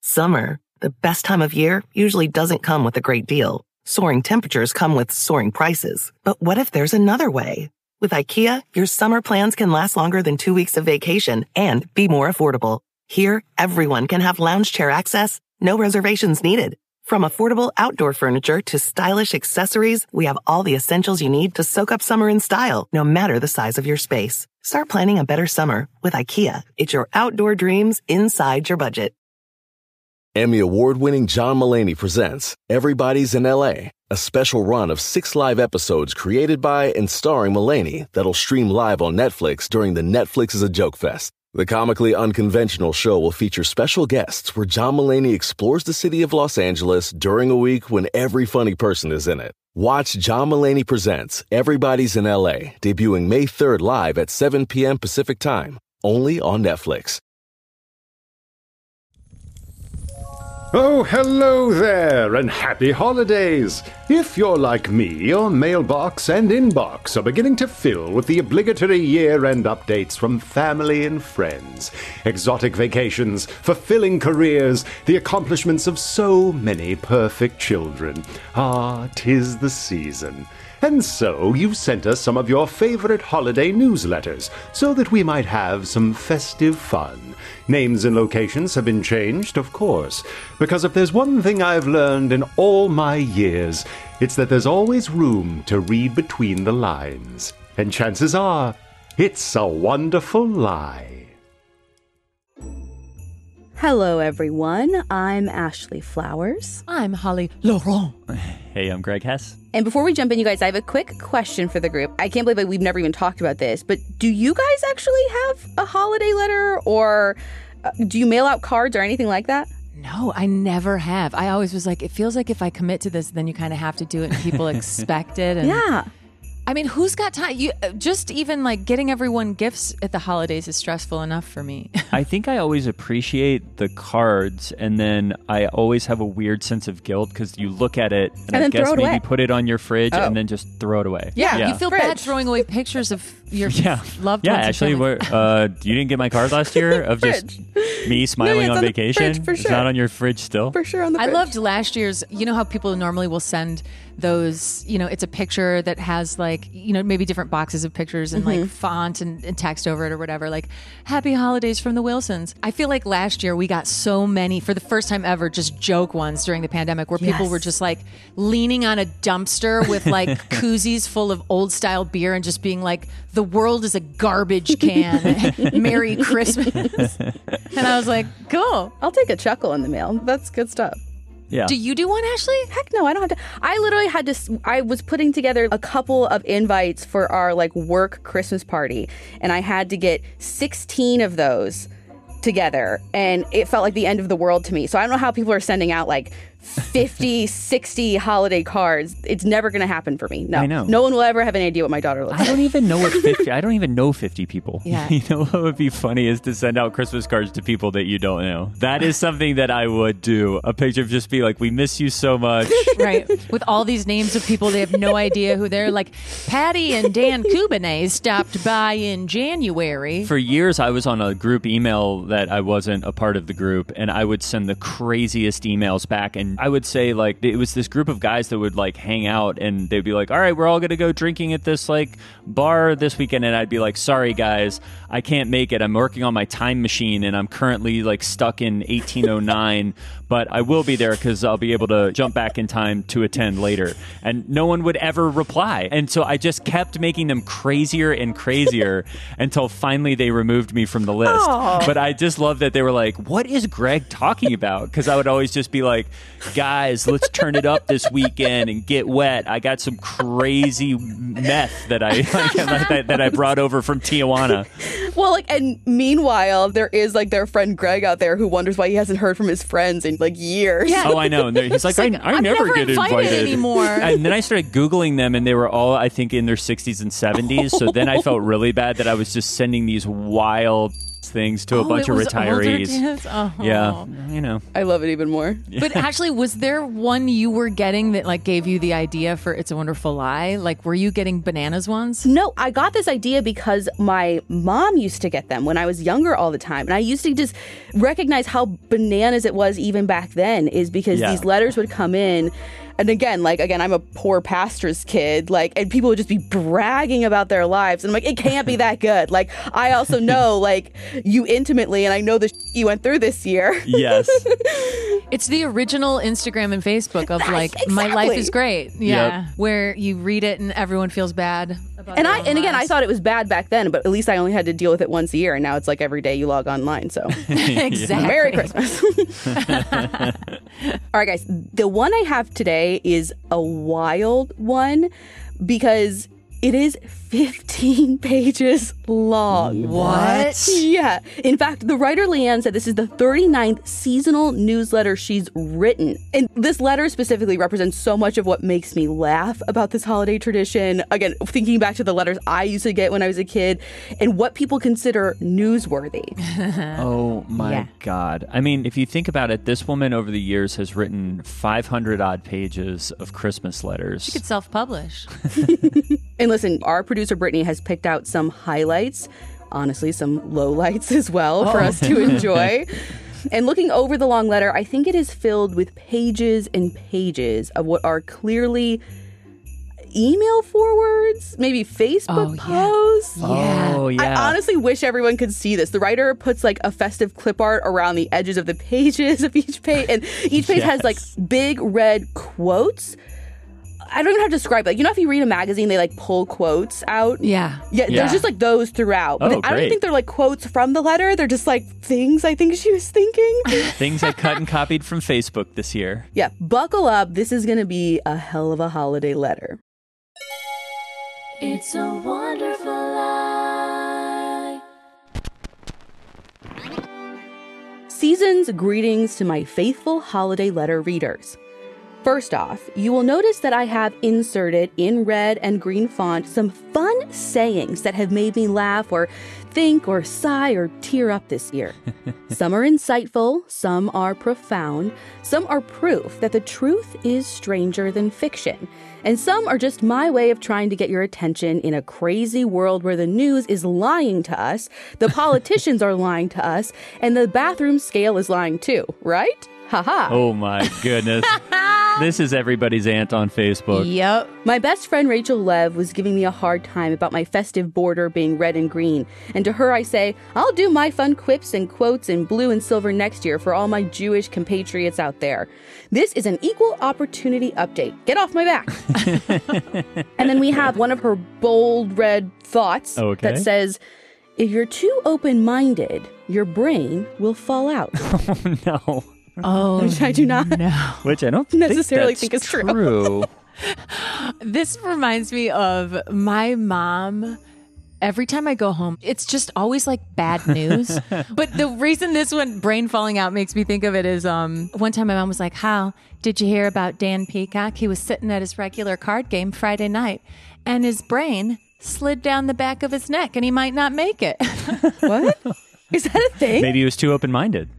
Summer, the best time of year, usually doesn't come with a great deal. Soaring temperatures come with soaring prices. But what if there's another way? With IKEA, your summer plans can last longer than 2 weeks of vacation and be more affordable. Here, everyone can have lounge chair access, no reservations needed. From affordable outdoor furniture to stylish accessories, we have all the essentials you need to soak up summer in style, no matter the size of your space. Start planning a better summer with IKEA. It's your outdoor dreams inside your budget. Emmy award-winning John Mulaney presents Everybody's in L.A., a special run of 6 live episodes created by and starring Mulaney that'll stream live on Netflix during the Netflix is a Joke Fest. The comically unconventional show will feature special guests where John Mulaney explores the city of Los Angeles during a week when every funny person is in it. Watch John Mulaney Presents Everybody's in L.A., debuting May 3rd live at 7 p.m. Pacific Time, only on Netflix. Oh, hello there, and happy holidays! If you're like me, your mailbox and inbox are beginning to fill with the obligatory year-end updates from family and friends. Exotic vacations, fulfilling careers, the accomplishments of so many perfect children. Ah, 'tis the season. And so you sent us some of your favorite holiday newsletters so that we might have some festive fun. Names and locations have been changed, of course, because if there's one thing I've learned in all my years, it's that there's always room to read between the lines. And chances are, it's a wonderful lie. Hello, everyone. I'm Ashley Flowers. I'm Holly Laurent. Hey, I'm Greg Hess. And before we jump in, you guys, I have a quick question for the group. I can't believe that we've never even talked about this, but do you guys actually have a holiday letter, or do you mail out cards or anything like that? No, I never have. I always was like, it feels like if I commit to this, then you kind of have to do it and people expect it. And Yeah. I mean, who's got time? Just even like getting everyone gifts at the holidays is stressful enough for me. I think I always appreciate the cards, and then I always have a weird sense of guilt because you look at it and I then guess throw it maybe away. put it on your fridge and then just throw it away. Yeah, you feel bad Fridge. throwing away pictures of your loved Yeah, ones. and actually, family. you didn't get my card last year of just me smiling it's on on the vacation. fridge, for It's sure. not on your fridge still. For sure on the I fridge. loved last year's, you know how people normally will send those, it's a picture that has like, maybe different boxes of pictures and like font and text over it or whatever, like happy holidays from the Wilsons. I feel like last year we got so many, for the first time ever, just joke ones during the pandemic where people were just like leaning on a dumpster with like koozies full of old style beer and just being like, the world is a garbage can. Merry Christmas. And I was like, cool. I'll take a chuckle in the mail. That's good stuff. Yeah. Do you do one, Ashley? Heck no, I don't have to. I literally had to. I was putting together a couple of invites for our like work Christmas party, and I had to get 16 of those together, and it felt like the end of the world to me. So I don't know how people are sending out like 50, 60 holiday cards. It's never going to happen for me. No, I know. No one will ever have any idea what my daughter looks I like. don't even know what 50. I don't even know 50 people. Yeah. You know what would be funny is to send out Christmas cards to people that you don't know. That is something that I would do. A picture of just be like, we miss you so much. Right. With all these names of people, they have no idea who they're like. Patty and Dan Kubanez stopped by in January. For years, I was on a group email that I wasn't a part of the group, and I would send the craziest emails back. And I would say, like, it was this group of guys that would, like, hang out, and they'd be like, all right, we're all going to go drinking at this, like, bar this weekend. And I'd be like, sorry, guys, I can't make it. I'm working on my time machine, and I'm currently, like, stuck in 1809. But I will be there because I'll be able to jump back in time to attend later. And no one would ever reply. And so I just kept making them crazier and crazier until finally they removed me from the list. Aww. But I just love that they were like, what is Greg talking about? Because I would always just be like, guys, let's turn it up this weekend and get wet. I got some crazy meth that I brought over from Tijuana. Well, like, and meanwhile, there is like their friend Greg out there who wonders why he hasn't heard from his friends in like years. Yeah. Oh, I know. And he's like, I I'm never never get invited anymore. And then I started Googling them, and they were all, I think, in their 60s and 70s. So then I felt really bad that I was just sending these wild things to a bunch it of was older retirees. dads? Oh. Yeah, you know. I love it even more. But actually, was there one you were getting that like gave you the idea for It's a Wonderful Lie? Like, were you getting bananas ones? No, I got this idea because my mom used to get them when I was younger all the time. And I used to just recognize how bananas it was even back then, is because these letters would come in. And again, I'm a poor pastor's kid, and people would just be bragging about their lives. And I'm like, it can't be that good. Like, I also know, you intimately, and I know the you went through this year. Yes. It's the original Instagram and Facebook of Exactly. my life is great. Yeah. Yep. Where you read it and everyone feels bad about And their own again, I lives. thut it was bad back then, but at least I only had to deal with it once a year. And now it's like every day you log online. So Exactly. Merry Christmas. All right, guys. The one I have today is a wild one because it is 15 pages long. What? Yeah. In fact, the writer Leanne said this is the 39th seasonal newsletter she's written. And this letter specifically represents so much of what makes me laugh about this holiday tradition. Again, thinking back to the letters I used to get when I was a kid and what people consider newsworthy. Oh my God. I mean, if you think about it, this woman over the years has written 500 odd pages of Christmas letters. You could self-publish. And listen, our producer Brittany has picked out some highlights, honestly, some lowlights as well for us to enjoy. And looking over the long letter, I think it is filled with pages and pages of what are clearly email forwards, maybe Facebook posts. Yeah. Oh, yeah. I honestly wish everyone could see this. The writer puts a festive clip art around the edges of the pages of each page, and each page has big red quotes. I don't even have to describe it. If you read a magazine, they pull quotes out. Yeah. Yeah, there's just those throughout. But Oh, I don't great. think they're quotes from the letter. They're just things I think she was thinking. Things I cut and copied from Facebook this year. Yeah, buckle up. This is going to be a hell of a holiday letter. It's a wonderful lie. Season's greetings to my faithful holiday letter readers. First off, you will notice that I have inserted in red and green font some fun sayings that have made me laugh or think or sigh or tear up this year. Some are insightful, some are profound, some are proof that the truth is stranger than fiction, and some are just my way of trying to get your attention in a crazy world where the news is lying to us, the politicians are lying to us, and the bathroom scale is lying too, right? Haha. Oh my goodness. This is everybody's aunt on Facebook. Yep. My best friend Rachel Lev was giving me a hard time about my festive border being red and green. And to her I say, I'll do my fun quips and quotes in blue and silver next year for all my Jewish compatriots out there. This is an equal opportunity update. Get off my back. And then we have one of her bold red thoughts that says, if you're too open-minded, your brain will fall out. Oh, no. Oh, Which I do not Which I don't necessarily think is that's true. This reminds me of my mom. Every time I go home, it's just always bad news. But the reason this one, brain falling out, makes me think of it is one time my mom was like, Hal, did you hear about Dan Peacock? He was sitting at his regular card game Friday night and his brain slid down the back of his neck and he might not make it. What? Is that a thing? Maybe he was too open-minded.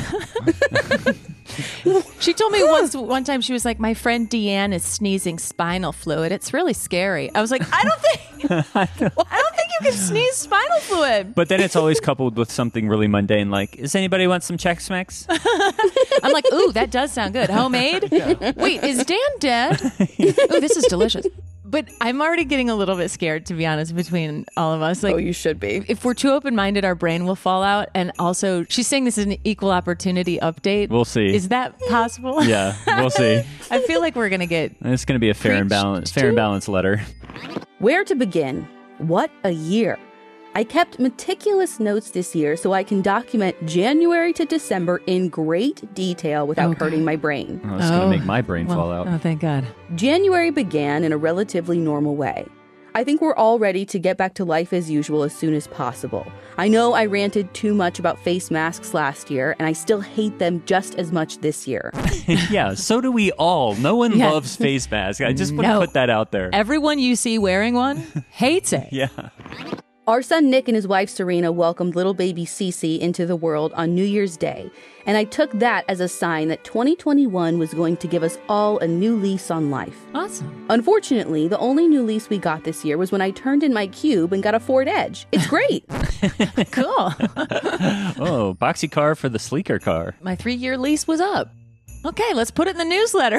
She told me one time, she was like, my friend Deanne is sneezing spinal fluid. It's really scary. I was like, I don't think you can sneeze spinal fluid. But then it's always coupled with something really mundane like, does anybody want some Chex Mix? I'm like, ooh, that does sound good. Homemade? Wait, is Dan dead? Ooh, this is delicious. But I'm already getting a little bit scared, to be honest, between all of us. Oh, you should be. If we're too open-minded, our brain will fall out. And also, she's saying this is an equal opportunity update. We'll see. Is that possible? Yeah, we'll see. I feel like we're going to get... It's going to be a fair and balanced letter. Where to begin? What a year. I kept meticulous notes this year so I can document January to December in great detail without hurting my brain. Oh, it's going to make my brain fall out. Oh, thank God. January began in a relatively normal way. I think we're all ready to get back to life as usual as soon as possible. I know I ranted too much about face masks last year, and I still hate them just as much this year. Yeah, so do we all. No one loves face masks. I just want to put that out there. Everyone you see wearing one hates it. Yeah. Our son Nick and his wife Serena welcomed little baby Cece into the world on New Year's Day, and I took that as a sign that 2021 was going to give us all a new lease on life. Awesome. Unfortunately, the only new lease we got this year was when I turned in my cube and got a Ford Edge. It's great. Cool. Oh, boxy car for the sleeker car. My 3-year lease was up. Okay, let's put it in the newsletter.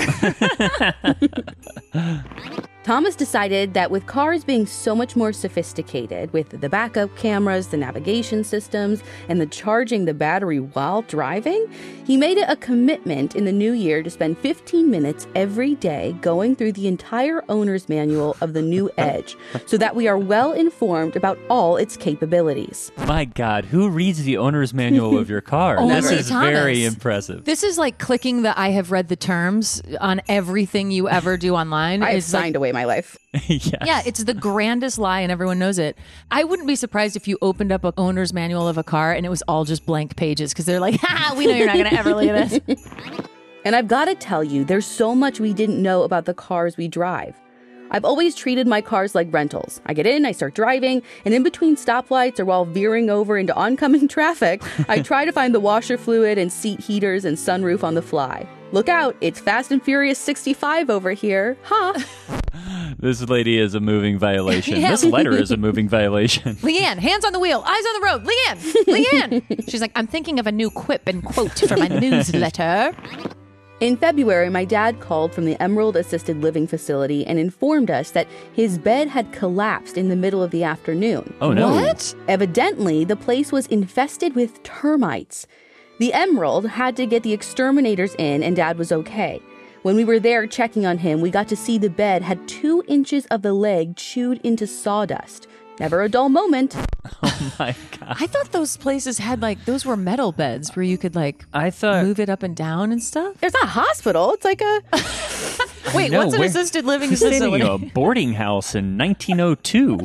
Thomas decided that with cars being so much more sophisticated, with the backup cameras, the navigation systems, and the charging the battery while driving, he made it a commitment in the new year to spend 15 minutes every day going through the entire owner's manual of the new Edge so that we are well informed about all its capabilities. My God, who reads the owner's manual of your car? Only This is Thomas. very impressive. This is like clicking the I have read the terms on everything you ever do online. I have It's like- signed away my life. Yes. Yeah, it's the grandest lie and everyone knows it. I wouldn't be surprised if you opened up an owner's manual of a car and it was all just blank pages because they're like, we know you're not going to ever look at this. And I've got to tell you, there's so much we didn't know about the cars we drive. I've always treated my cars like rentals. I get in, I start driving, and in between stoplights or while veering over into oncoming traffic, I try to find the washer fluid and seat heaters and sunroof on the fly. Look out, it's Fast and Furious 65 over here. Huh? This lady is a moving violation. Yeah. This letter is a moving violation. Leanne, hands on the wheel, eyes on the road. Leanne. She's like, I'm thinking of a new quip and quote for my newsletter. In February, my dad called from the Emerald Assisted Living Facility and informed us that his bed had collapsed in the middle of the afternoon. Oh, no. What? Evidently, the place was infested with termites. The Emerald had to get the exterminators in, and Dad was okay. When we were there checking on him, we got to see the bed had 2 inches of the leg chewed into sawdust. Never a dull moment. Oh, my God. I thought those places had those were metal beds where you could I thought... move it up and down and stuff. There's not a hospital. It's like a... Wait, No, what's an we're- assisted living This is facility? a boarding house in 1902.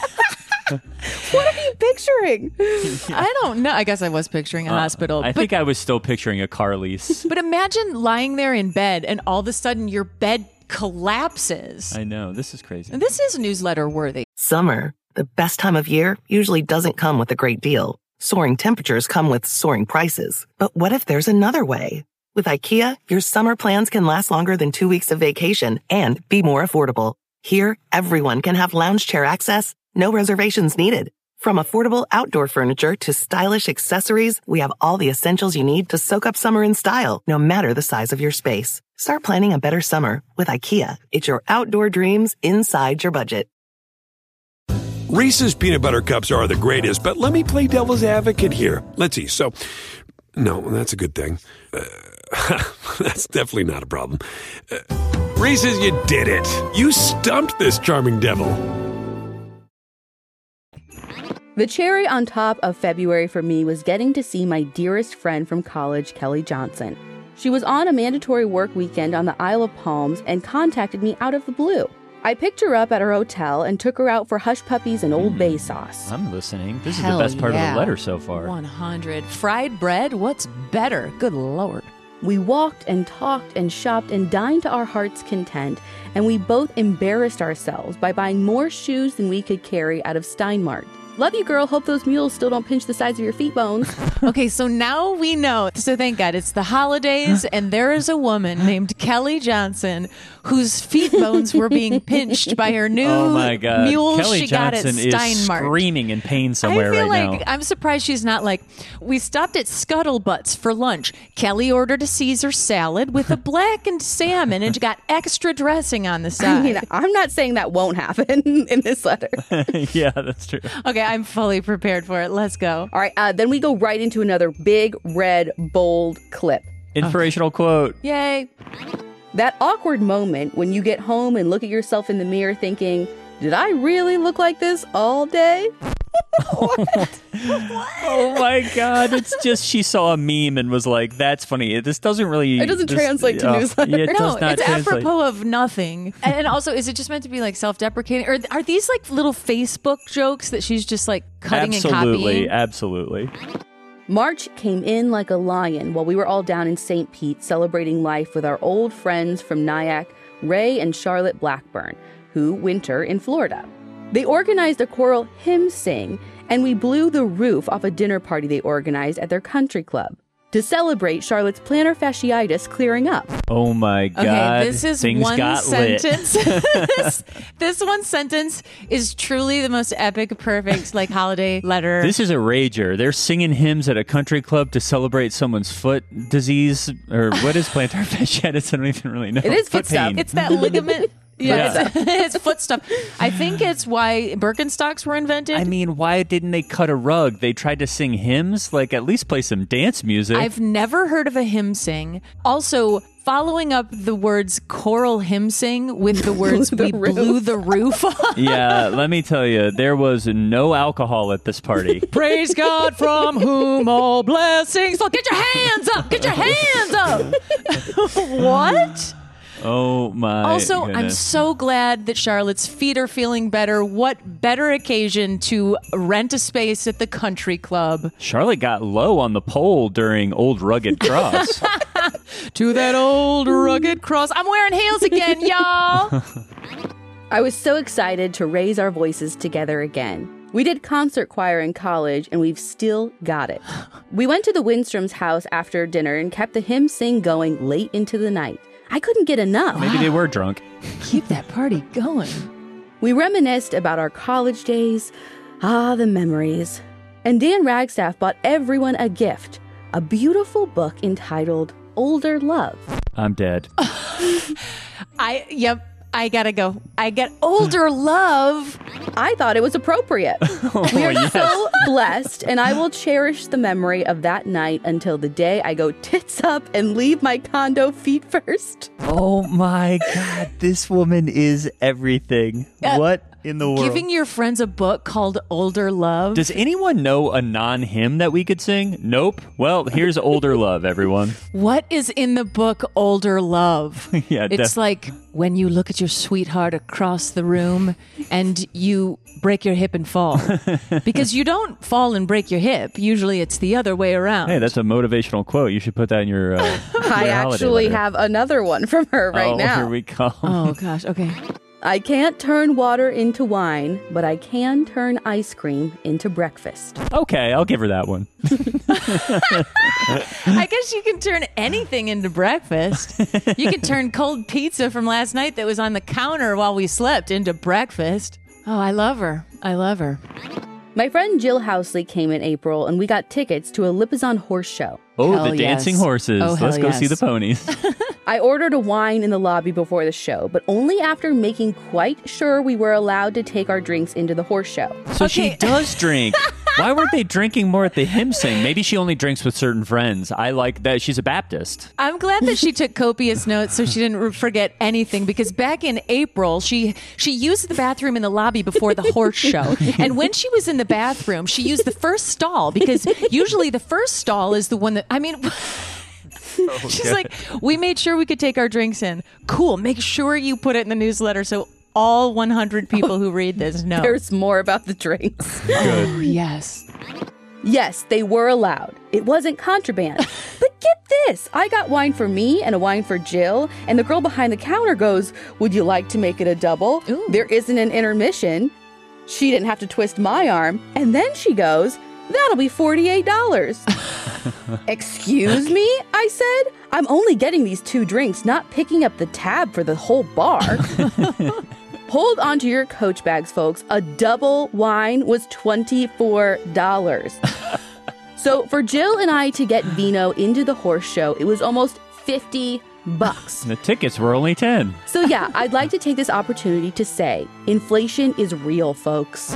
What are you picturing? I don't know. I guess I was picturing a hospital. I think I was still picturing a car lease. But imagine lying there in bed and all of a sudden your bed collapses. I know. This is crazy. And this is newsletter worthy. Summer, the best time of year, usually doesn't come with a great deal. Soaring temperatures come with soaring prices. But what if there's another way? With IKEA, your summer plans can last longer than 2 weeks of vacation and be more affordable. Here, everyone can have lounge chair access, no reservations needed. From affordable outdoor furniture to stylish accessories, we have all the essentials you need to soak up summer in style, no matter the size of your space. Start planning a better summer with IKEA. It's your outdoor dreams inside your budget. Reese's peanut butter cups are the greatest, but let me play devil's advocate here. Let's see. So, no, that's a good thing. That's definitely not a problem. Reese's, you did it. You stumped this charming devil. The cherry on top of February for me was getting to see my dearest friend from college, Kelly Johnson. She was on a mandatory work weekend on the Isle of Palms and contacted me out of the blue. I picked her up at her hotel and took her out for hush puppies and Old Bay sauce. I'm listening. This Hell is the best part yeah. of the letter so far. 100. Fried bread? What's better? Good Lord. We walked and talked and shopped and dined to our heart's content, and we both embarrassed ourselves by buying more shoes than we could carry out of Steinmart. Love you, girl. Hope those mules still don't pinch the sides of your feet bones. Okay, so now we know. So thank God it's the holidays, and there is a woman named Kelly Johnson whose feet bones were being pinched by her new Oh my God. mule Kelly she got at Johnson is Steinmart. screaming in pain somewhere I feel right like now. I'm surprised she's not like, we stopped at Scuttlebutts for lunch. Kelly ordered a Caesar salad with a blackened salmon and got extra dressing on the side. I mean, I'm not saying that won't happen in this letter. Yeah, that's true. Okay, I'm fully prepared for it. Let's go. All right, then we go right into another big, red, bold clip. Inspirational quote. Yay. That awkward moment when you get home and look at yourself in the mirror thinking, did I really look like this all day? Oh my God. It's just she saw a meme and was like, that's funny. This doesn't really... It doesn't translate to newsletter. Yeah, it No, does not it's translate. apropos of nothing. And also, is it just meant to be like self-deprecating? Or are these like little Facebook jokes that she's just like cutting and copying? Absolutely. March came in like a lion while we were all down in St. Pete celebrating life with our old friends from Nyack, Ray and Charlotte Blackburn, who winter in Florida. They organized a choral hymn sing, and we blew the roof off a dinner party they organized at their country club to celebrate Charlotte's plantar fasciitis clearing up. Oh my God. Okay, this is Things one got sentence. lit. This one sentence is truly the most epic, perfect, like holiday letter. This is a rager. They're singing hymns at a country club to celebrate someone's foot disease, or what is plantar fasciitis? I don't even really know. It is foot stuff. pain. It's that ligament. Yeah. It's foot stuff. I think it's why Birkenstocks were invented. I mean, why didn't they cut a rug? They tried to sing hymns. Like, at least play some dance music. I've never heard of a hymn sing. Also, following up the words choral hymn sing with the words we blew the roof off. Yeah, let me tell you, there was no alcohol at this party. Praise God from whom all blessings flow. Get your hands up! Get your hands up! What? Oh my Also, I'm goodness. so glad that Charlotte's feet are feeling better. What better occasion to rent a space at the country club? Charlotte got low on the pole during Old Rugged Cross. To that old rugged cross. I'm wearing heels again, y'all. I was so excited to raise our voices together again. We did concert choir in college, and we've still got it. We went to the Winstrom's house after dinner and kept the hymn sing going late into the night. I couldn't get enough. Maybe they were drunk. Keep that party going. We reminisced about our college days. Ah, the memories. And Dan Ragstaff bought everyone a gift, a beautiful book entitled Older Love. I'm dead. I gotta go. I get Older Love. I thought it was appropriate. We are yes. so blessed, and I will cherish the memory of that night until the day I go tits up and leave my condo feet first. Oh my God, this woman is everything. What in the world? Giving your friends a book called Older Love. Does anyone know a non-hymn that we could sing? Nope. Well, here's Older Love, everyone. What is in the book Older Love? Yeah, it's like when you look at your sweetheart across the room and you break your hip and fall. Because you don't fall and break your hip. Usually it's the other way around. Hey, that's a motivational quote. You should put that in your I actually have another one from her right now. Here we go. Oh, gosh. Okay. I can't turn water into wine, but I can turn ice cream into breakfast. Okay, I'll give her that one. I guess you can turn anything into breakfast. You can turn cold pizza from last night that was on the counter while we slept into breakfast. Oh, I love her. I love her. My friend Jill Housley came in April, and we got tickets to a Lipizzan horse show. Oh, Hell the dancing yes. horses. Oh, Let's hell go see yes. the ponies. I ordered a wine in the lobby before the show, but only after making quite sure we were allowed to take our drinks into the horse show. So she Okay. does drink. Why weren't they drinking more at the hymn sing? Maybe she only drinks with certain friends. I like that she's a Baptist. I'm glad that she took copious notes so she didn't forget anything, because back in April, she used the bathroom in the lobby before the horse show. And when she was in the bathroom, she used the first stall, because usually the first stall is the one that, I mean... She's like, we made sure we could take our drinks in. Cool. Make sure you put it in the newsletter so all 100 people who read this know. There's more about the drinks. Oh, yes. Yes, they were allowed. It wasn't contraband. But get this. I got wine for me and a wine for Jill, and the girl behind the counter goes, "Would you like to make it a double?" Ooh. There isn't an intermission. She didn't have to twist my arm. And then she goes, "That'll be $48. Excuse me? I said. I'm only getting these 2 drinks, not picking up the tab for the whole bar. Hold on to your Coach bags, folks. A double wine was $24. So for Jill and I to get vino into the horse show, it was almost $50. The tickets were only 10. So yeah, I'd like to take this opportunity to say, inflation is real, folks.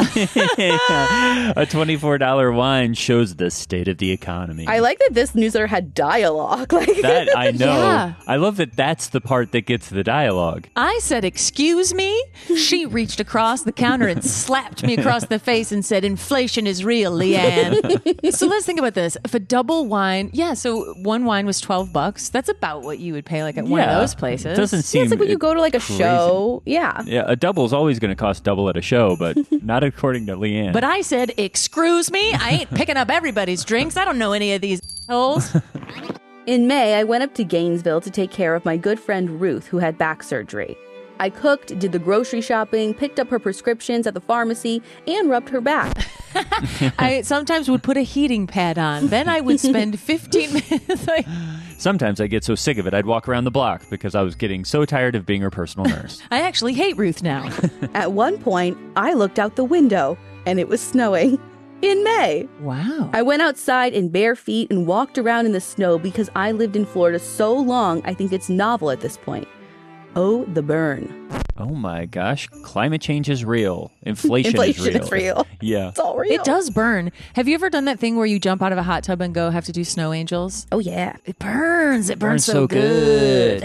A $24 wine shows the state of the economy. I like that this newsletter had dialogue. Like that. I know. Yeah. I love that that's the part that gets the dialogue. I said, excuse me? She reached across the counter and slapped me across the face and said, inflation is real, Leanne. So let's think about this. If a double wine, so one wine was $12. That's about what you would pay like at one of Yeah. those places. It doesn't Yeah, seem it's like when you go to like a crazy. show. Yeah. Yeah, a double is always going to cost double at a show, but not according to Leanne. But I said, excuse me? I ain't picking up everybody's drinks. I don't know any of these holes. In May, I went up to Gainesville to take care of my good friend Ruth, who had back surgery. I cooked, did the grocery shopping, picked up her prescriptions at the pharmacy, and rubbed her back. I sometimes would put a heating pad on. Then I would spend 15 minutes like... Sometimes I get so sick of it, I'd walk around the block because I was getting so tired of being her personal nurse. I actually hate Ruth now. At one point, I looked out the window, and it was snowing. In May. Wow. I went outside in bare feet and walked around in the snow because I lived in Florida so long, I think it's novel at this point. Oh, the burn. Oh my gosh, climate change is real. Inflation is real. Yeah. It's all real. It does burn. Have you ever done that thing where you jump out of a hot tub and go have to do snow angels? Oh, yeah. It burns. It burns so good.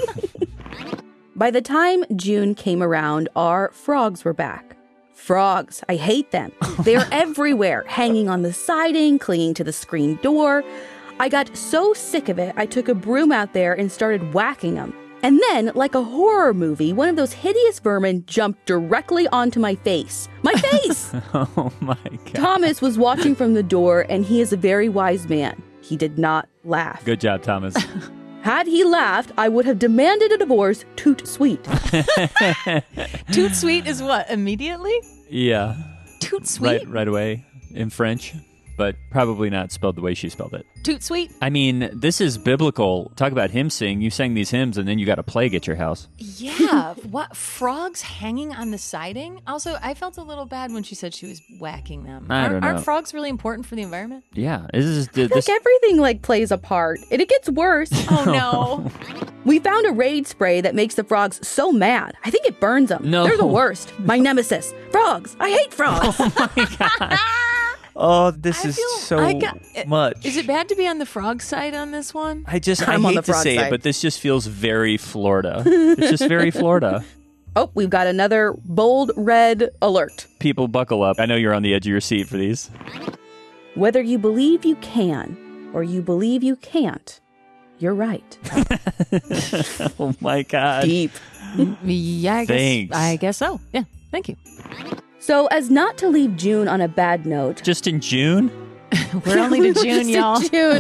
By the time June came around, our frogs were back. Frogs. I hate them. They're everywhere, hanging on the siding, clinging to the screen door. I got so sick of it, I took a broom out there and started whacking them. And then, like a horror movie, one of those hideous vermin jumped directly onto my face. My face! Oh my God. Thomas was watching from the door, and he is a very wise man. He did not laugh. Good job, Thomas. Had he laughed, I would have demanded a divorce toot sweet. Toot sweet is what? Immediately? Yeah. Toot sweet? Right away in French, but probably not spelled the way she spelled it. Toot sweet? I mean, this is biblical. Talk about hymn sing. You sang these hymns and then you got a plague at your house. Yeah. What? Frogs hanging on the siding? Also, I felt a little bad when she said she was whacking them. I don't know. Aren't frogs really important for the environment? Yeah. I feel like everything plays a part, and it gets worse. Oh, no. We found a Raid spray that makes the frogs so mad. I think it burns them. No. They're the worst. My nemesis. Frogs. I hate frogs. Oh, my God. Oh, this is so much. Is it bad to be on the frog side on this one? I I'm hate on the to frog say side. it, but this just feels very Florida. It's just very Florida. Oh, we've got another bold red alert. People buckle up. I know you're on the edge of your seat for these. Whether you believe you can or you believe you can't, you're right. Oh, my God. Deep. Yeah, Thanks. I guess so. Yeah, thank you. So, as not to leave June on a bad note, Just in June? We're only to June, y'all.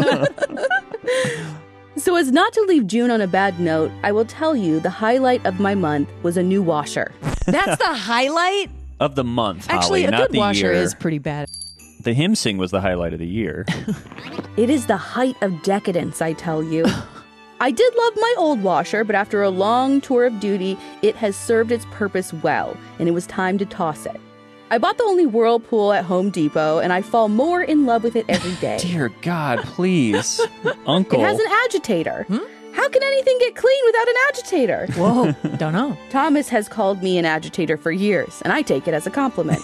So as not to leave June on a bad note, I will tell you the highlight of my month was a new washer. That's the highlight? Of the month, Actually, Holly, a not good the washer year. is pretty bad. The hymn sing was the highlight of the year. It is the height of decadence, I tell you. I did love my old washer, but after a long tour of duty, it has served its purpose well, and it was time to toss it. I bought the only Whirlpool at Home Depot, and I fall more in love with it every day. Dear God, please. Uncle. It has an agitator. How can anything get clean without an agitator? Whoa, don't know. Thomas has called me an agitator for years, and I take it as a compliment.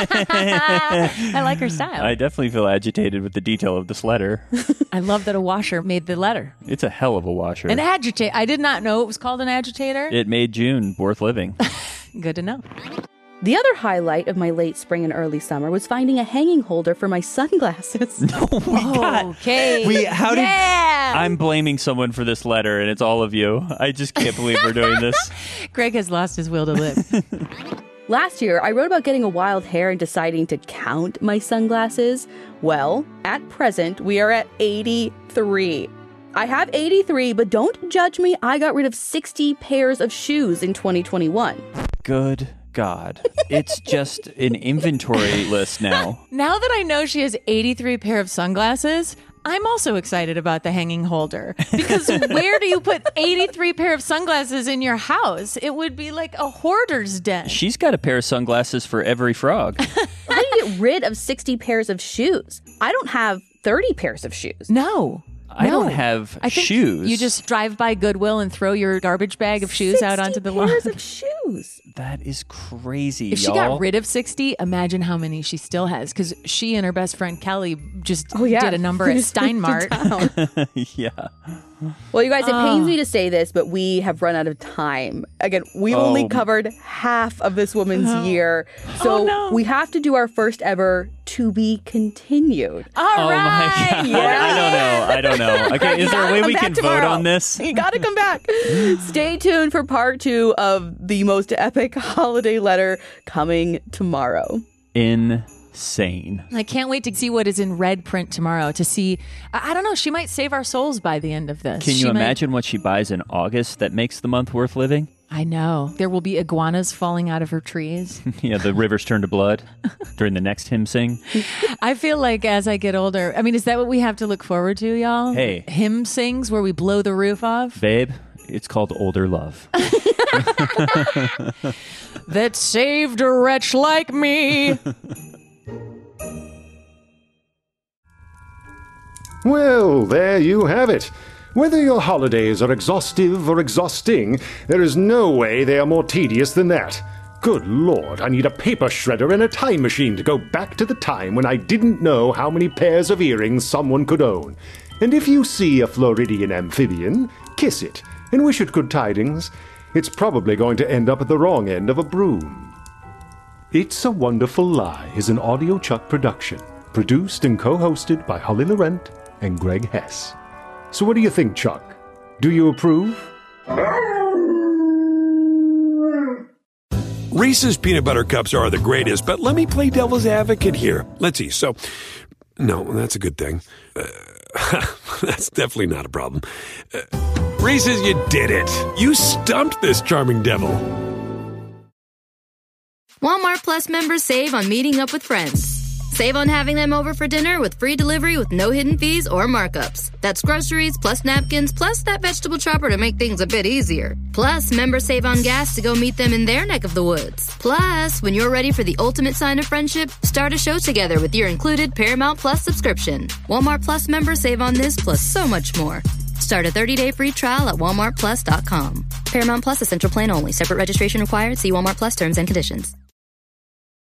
I like her style. I definitely feel agitated with the detail of this letter. I love that a washer made the letter. It's a hell of a washer. An agitator. I did not know it was called an agitator. It made June worth living. Good to know. The other highlight of my late spring and early summer was finding a hanging holder for my sunglasses. Oh my God. Okay. How did... Yeah. I'm blaming someone for this letter, and it's all of you. I just can't believe we're doing this. Greg has lost his will to live. Last year, I wrote about getting a wild hair and deciding to count my sunglasses. Well, at present, we are at 83. I have 83, but don't judge me. I got rid of 60 pairs of shoes in 2021. Good God. It's just an inventory list now. Now that I know she has 83 pair of sunglasses, I'm also excited about the hanging holder. Because where do you put 83 pair of sunglasses in your house? It would be like a hoarder's den. She's got a pair of sunglasses for every frog. How do you get rid of 60 pairs of shoes? I don't have 30 pairs of shoes. No. I don't have I think shoes. You just drive by Goodwill and throw your garbage bag of shoes out onto the lawn. 60 pairs of shoes. That is crazy, If she y'all. got rid of 60, imagine how many she still has. Because she and her best friend Kelly just did a number at Steinmart. Yeah. Well, you guys, it pains me to say this, but we have run out of time. Again, we've only covered half of this woman's year. So we have to do our first ever To Be Continued. All right. My God. Yeah. I don't know. Okay, is there a way we can vote on this? You gotta come back. Stay tuned for part 2 of the most epic holiday letter coming tomorrow. Insane. I can't wait to see what is in red print tomorrow. To see, I don't know, she might save our souls by the end of this. Can you imagine what she buys in August that makes the month worth living? I know. There will be iguanas falling out of her trees. Yeah, the rivers turn to blood during the next hymn sing. I feel like as I get older, I mean, is that what we have to look forward to, y'all? Hey. Hymn sings where we blow the roof off? Babe, it's called older love. That saved a wretch like me. Well, there you have it. Whether your holidays are exhaustive or exhausting, there is no way they are more tedious than that. Good Lord, I need a paper shredder and a time machine to go back to the time when I didn't know how many pairs of earrings someone could own. And if you see a Floridian amphibian, kiss it and wish it good tidings. It's probably going to end up at the wrong end of a broom. It's a Wonderful Lie is an Audio Chuck production, produced and co-hosted by Holly Laurent and Greg Hess. So what do you think, Chuck? Do you approve? Reese's peanut butter cups are the greatest, but let me play devil's advocate here. Let's see. So, no, that's a good thing. That's definitely not a problem. Reese's, you did it. You stumped this charming devil. Walmart Plus members save on meeting up with friends. Save on having them over for dinner with free delivery with no hidden fees or markups. That's groceries, plus napkins, plus that vegetable chopper to make things a bit easier. Plus, members save on gas to go meet them in their neck of the woods. Plus, when you're ready for the ultimate sign of friendship, start a show together with your included Paramount Plus subscription. Walmart Plus members save on this plus so much more. Start a 30-day free trial at walmartplus.com. Paramount Plus Essential Plan only. Separate registration required. See Walmart Plus terms and conditions.